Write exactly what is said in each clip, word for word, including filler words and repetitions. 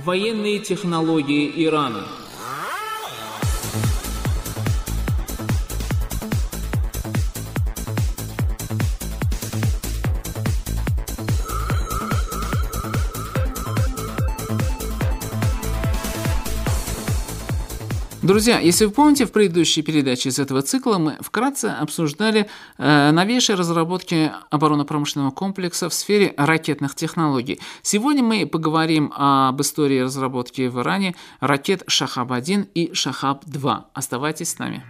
Военные технологии Ирана. Друзья, если вы помните, в предыдущей передаче из этого цикла мы вкратце обсуждали э, новейшие разработки оборонно-промышленного комплекса в сфере ракетных технологий. Сегодня мы поговорим об истории разработки в Иране ракет Шахаб один и Шахаб два. Оставайтесь с нами.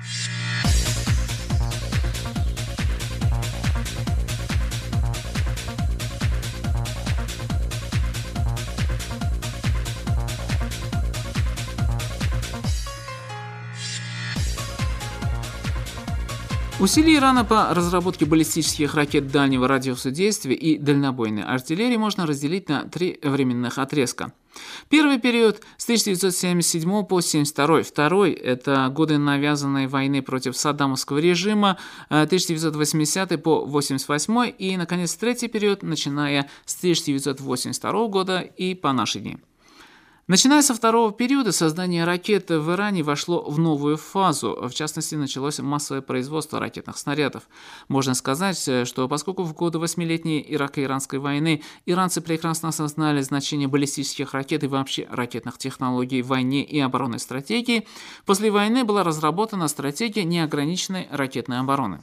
Усилия Ирана по разработке баллистических ракет дальнего радиуса действия и дальнобойной артиллерии можно разделить на три временных отрезка. Первый период с тысяча девятьсот семьдесят седьмого по семьдесят второй. Второй – это годы навязанной войны против саддамовского режима тысяча девятьсот восьмидесятый по восемьдесят восьмой. И, наконец, третий период, начиная с тысяча девятьсот восемьдесят второго года и по наши дни. Начиная со второго периода, создание ракет в Иране вошло в новую фазу. В частности, началось массовое производство ракетных снарядов. Можно сказать, что поскольку в годы восьмилетней Ирако-Иранской войны иранцы прекрасно осознали значение баллистических ракет и вообще ракетных технологий в войне и оборонной стратегии, после войны была разработана стратегия неограниченной ракетной обороны.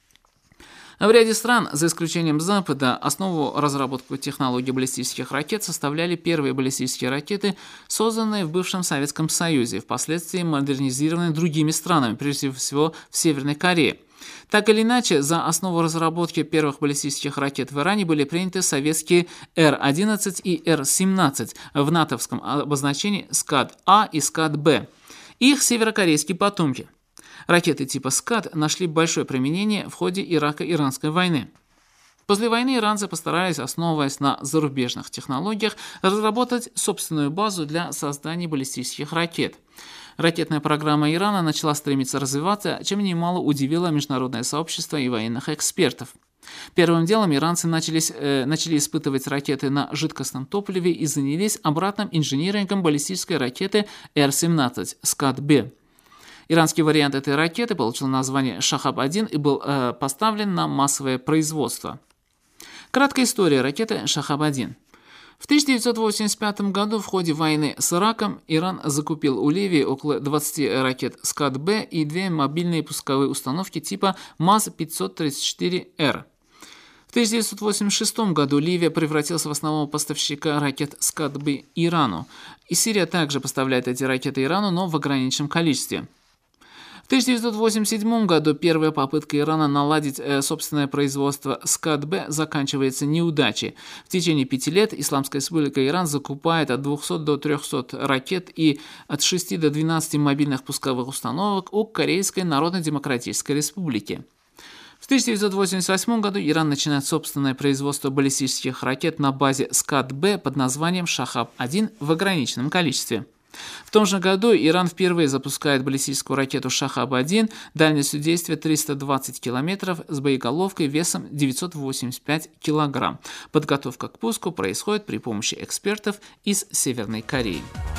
В ряде стран, за исключением Запада, основу разработки технологий баллистических ракет составляли первые баллистические ракеты, созданные в бывшем Советском Союзе, впоследствии модернизированные другими странами, прежде всего в Северной Корее. Так или иначе, за основу разработки первых баллистических ракет в Иране были приняты советские Р одиннадцать и Р семнадцать в натовском обозначении скад-А и скад-Б, и их северокорейские потомки. Ракеты типа скад нашли большое применение в ходе Ирако-Иранской войны. После войны иранцы постарались, основываясь на зарубежных технологиях, разработать собственную базу для создания баллистических ракет. Ракетная программа Ирана начала стремиться развиваться, чем немало удивило международное сообщество и военных экспертов. Первым делом иранцы начались, э, начали испытывать ракеты на жидкостном топливе и занялись обратным инжинирингом баллистической ракеты Р семнадцать скад-Б. Иранский вариант этой ракеты получил название Шахаб один и был э, поставлен на массовое производство. Краткая история ракеты Шахаб один. В тысяча девятьсот восемьдесят пятом году в ходе войны с Ираком Иран закупил у Ливии около двадцати ракет скад-Б и две мобильные пусковые установки типа МАЗ пятьсот тридцать четыре Р. В тысяча девятьсот восемьдесят шестом году Ливия превратилась в основного поставщика ракет скад-Б Ирану. И Сирия также поставляет эти ракеты Ирану, но в ограниченном количестве. В тысяча девятьсот восемьдесят седьмом году первая попытка Ирана наладить э, собственное производство скад-Б заканчивается неудачей. В течение пяти лет Исламская Республика Иран закупает от двухсот до трёхсот ракет и от шести до двенадцати мобильных пусковых установок у Корейской Народно-Демократической Республики. В тысяча девятьсот восемьдесят восьмом году Иран начинает собственное производство баллистических ракет на базе скад-Б под названием Шахаб один в ограниченном количестве. В том же году Иран впервые запускает баллистическую ракету Шахаб один дальностью действия триста двадцать километров с боеголовкой весом девятьсот восемьдесят пять килограмм. Подготовка к пуску происходит при помощи экспертов из Северной Кореи.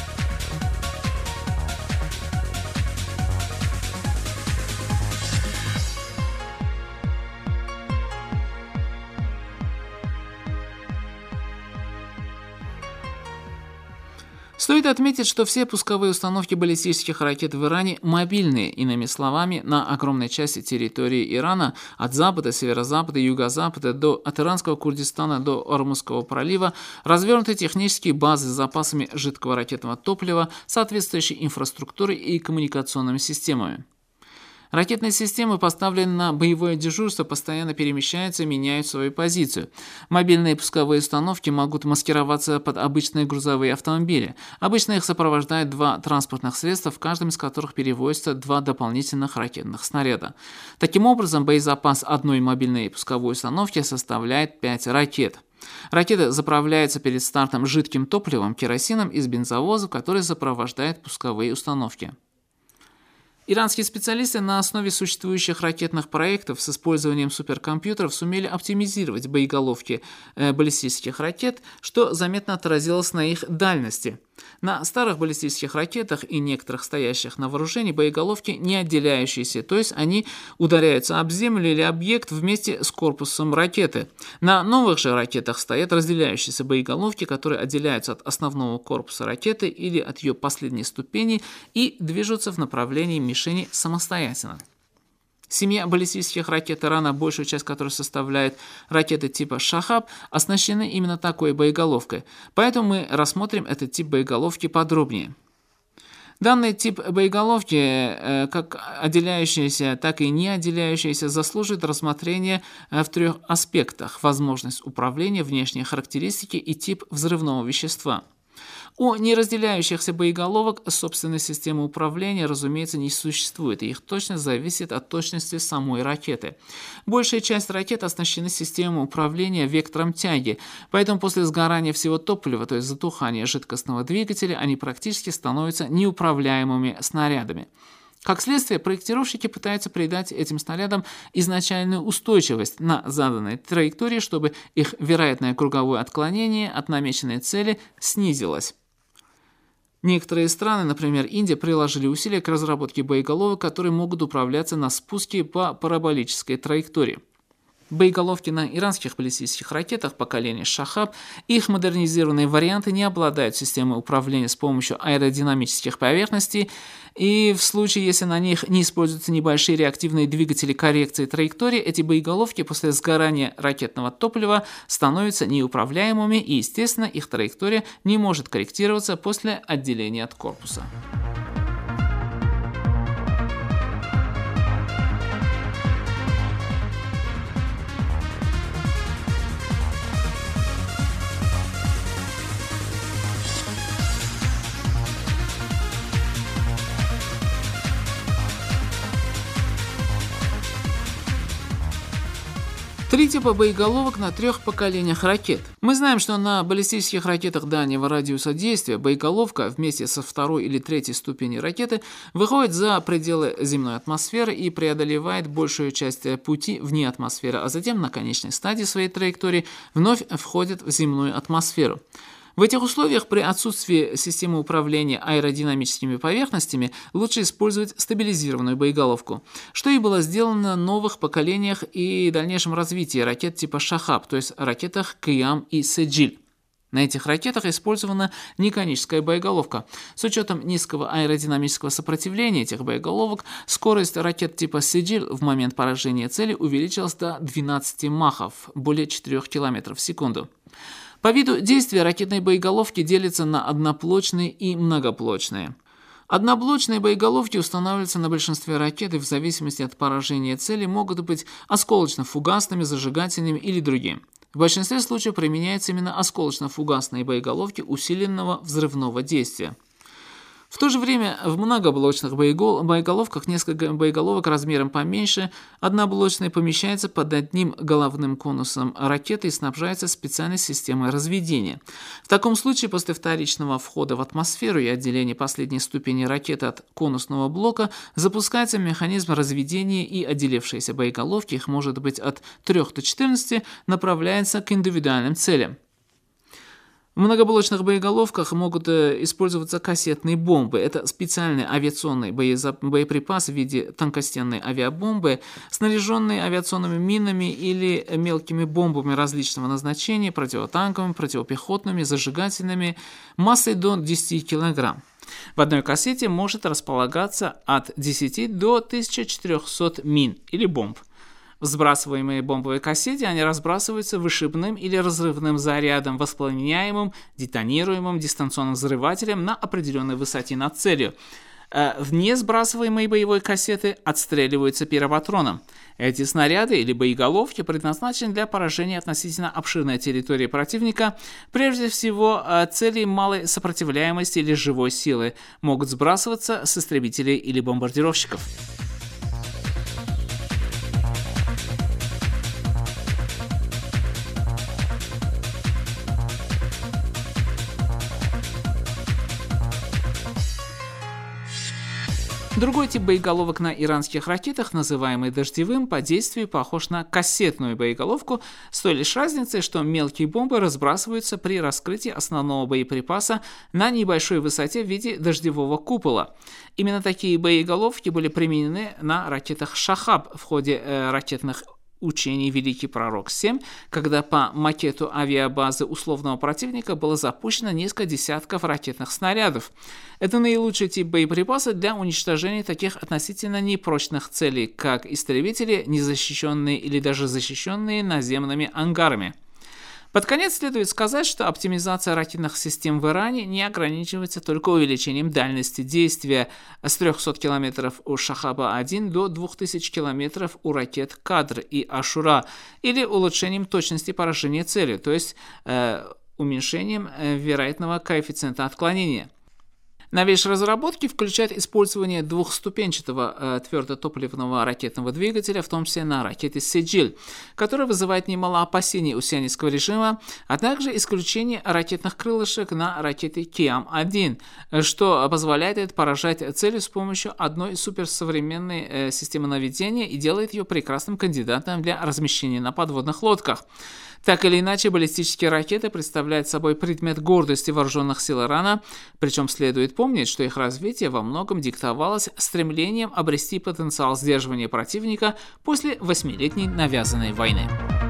Стоит отметить, что все пусковые установки баллистических ракет в Иране мобильные, иными словами, на огромной части территории Ирана, от запада, северо-запада, юго-запада, до, от иранского Курдистана до Ормузского пролива, развернуты технические базы с запасами жидкого ракетного топлива, соответствующей инфраструктурой и коммуникационными системами. Ракетные системы, поставленные на боевое дежурство, постоянно перемещаются и меняют свою позицию. Мобильные пусковые установки могут маскироваться под обычные грузовые автомобили. Обычно их сопровождают два транспортных средства, в каждом из которых перевозятся два дополнительных ракетных снаряда. Таким образом, боезапас одной мобильной пусковой установки составляет пять ракет. Ракеты заправляются перед стартом жидким топливом, керосином из бензовозов, который сопровождает пусковые установки. Иранские специалисты на основе существующих ракетных проектов с использованием суперкомпьютеров сумели оптимизировать боеголовки э, баллистических ракет, что заметно отразилось на их дальности. На старых баллистических ракетах и некоторых стоящих на вооружении боеголовки не отделяющиеся, то есть они ударяются об землю или объект вместе с корпусом ракеты. На новых же ракетах стоят разделяющиеся боеголовки, которые отделяются от основного корпуса ракеты или от ее последней ступени и движутся в направлении мишени самостоятельно. Семья баллистических ракет Ирана, большую часть которой составляет ракеты типа «Шахаб», оснащены именно такой боеголовкой. Поэтому мы рассмотрим этот тип боеголовки подробнее. Данный тип боеголовки, как отделяющиеся, так и не отделяющиеся, заслуживает рассмотрения в трех аспектах: возможность управления, внешние характеристики и тип взрывного вещества. У неразделяющихся боеголовок собственной системы управления, разумеется, не существует, и их точность зависит от точности самой ракеты. Большая часть ракет оснащены системой управления вектором тяги, поэтому после сгорания всего топлива, то есть затухания жидкостного двигателя, они практически становятся неуправляемыми снарядами. Как следствие, проектировщики пытаются придать этим снарядам изначальную устойчивость на заданной траектории, чтобы их вероятное круговое отклонение от намеченной цели снизилось. Некоторые страны, например, Индия, приложили усилия к разработке боеголовок, которые могут управляться на спуске по параболической траектории. Боеголовки на иранских баллистических ракетах поколения «Шахаб» и их модернизированные варианты не обладают системой управления с помощью аэродинамических поверхностей, и в случае, если на них не используются небольшие реактивные двигатели коррекции траектории, эти боеголовки после сгорания ракетного топлива становятся неуправляемыми, и, естественно, их траектория не может корректироваться после отделения от корпуса. Три типа боеголовок на трех поколениях ракет. Мы знаем, что на баллистических ракетах дальнего радиуса действия боеголовка вместе со второй или третьей ступенью ракеты выходит за пределы земной атмосферы и преодолевает большую часть пути вне атмосферы, а затем на конечной стадии своей траектории вновь входит в земную атмосферу. В этих условиях при отсутствии системы управления аэродинамическими поверхностями лучше использовать стабилизированную боеголовку, что и было сделано на новых поколениях и дальнейшем развитии ракет типа «Шахаб», то есть ракетах «Киям» и «Седжиль». На этих ракетах использована неконическая боеголовка. С учетом низкого аэродинамического сопротивления этих боеголовок, скорость ракет типа «Седжиль» в момент поражения цели увеличилась до двенадцати махов, более четырёх километров в секунду. По виду действия ракетные боеголовки делятся на одноблочные и многоблочные. Одноблочные боеголовки устанавливаются на большинстве ракет и в зависимости от поражения цели могут быть осколочно-фугасными, зажигательными или другими. В большинстве случаев применяются именно осколочно-фугасные боеголовки усиленного взрывного действия. В то же время в многоблочных боеголовках несколько боеголовок размером поменьше, одноблочные помещаются под одним головным конусом ракеты и снабжаются специальной системой разведения. В таком случае после вторичного входа в атмосферу и отделения последней ступени ракеты от конусного блока запускается механизм разведения, и отделившиеся боеголовки, их может быть от трёх до четырнадцати, направляются к индивидуальным целям. В многоблочных боеголовках могут использоваться кассетные бомбы. Это специальный авиационный боеприпас в виде тонкостенной авиабомбы, снаряженные авиационными минами или мелкими бомбами различного назначения, противотанковыми, противопехотными, зажигательными, массой до десяти килограмм. В одной кассете может располагаться от десяти до тысячи четырёхсот мин или бомб. В сбрасываемые бомбовые кассеты они разбрасываются вышибным или разрывным зарядом, воспламеняемым, детонируемым дистанционным взрывателем на определенной высоте над целью. Вне сбрасываемой боевой кассеты отстреливаются пиропатроном. Эти снаряды или боеголовки предназначены для поражения относительно обширной территории противника, прежде всего целей малой сопротивляемости или живой силы, могут сбрасываться с истребителей или бомбардировщиков. Другой тип боеголовок на иранских ракетах, называемый дождевым, по действию похож на кассетную боеголовку, с той лишь разницей, что мелкие бомбы разбрасываются при раскрытии основного боеприпаса на небольшой высоте в виде дождевого купола. Именно такие боеголовки были применены на ракетах «Шахаб» в ходе э, ракетных учений «Великий Пророк-семь», когда по макету авиабазы условного противника было запущено несколько десятков ракетных снарядов. Это наилучший тип боеприпаса для уничтожения таких относительно непрочных целей, как истребители, незащищенные или даже защищенные наземными ангарами. Под конец следует сказать, что оптимизация ракетных систем в Иране не ограничивается только увеличением дальности действия с трёхсот километров у Шахаба один до двух тысяч километров у ракет Кадр и Ашура, или улучшением точности поражения цели, то есть э, уменьшением э, вероятного коэффициента отклонения. Новейшие разработки включают использование двухступенчатого э, твердотопливного ракетного двигателя, в том числе на ракете «Седжиль», который вызывает немало опасений у сионистского режима, а также исключение ракетных крылышек на ракете Киам один, что позволяет поражать цели с помощью одной суперсовременной э, системы наведения и делает ее прекрасным кандидатом для размещения на подводных лодках. Так или иначе, баллистические ракеты представляют собой предмет гордости вооруженных сил Ирана, причем следует помнить, что их развитие во многом диктовалось стремлением обрести потенциал сдерживания противника после восьмилетней навязанной войны.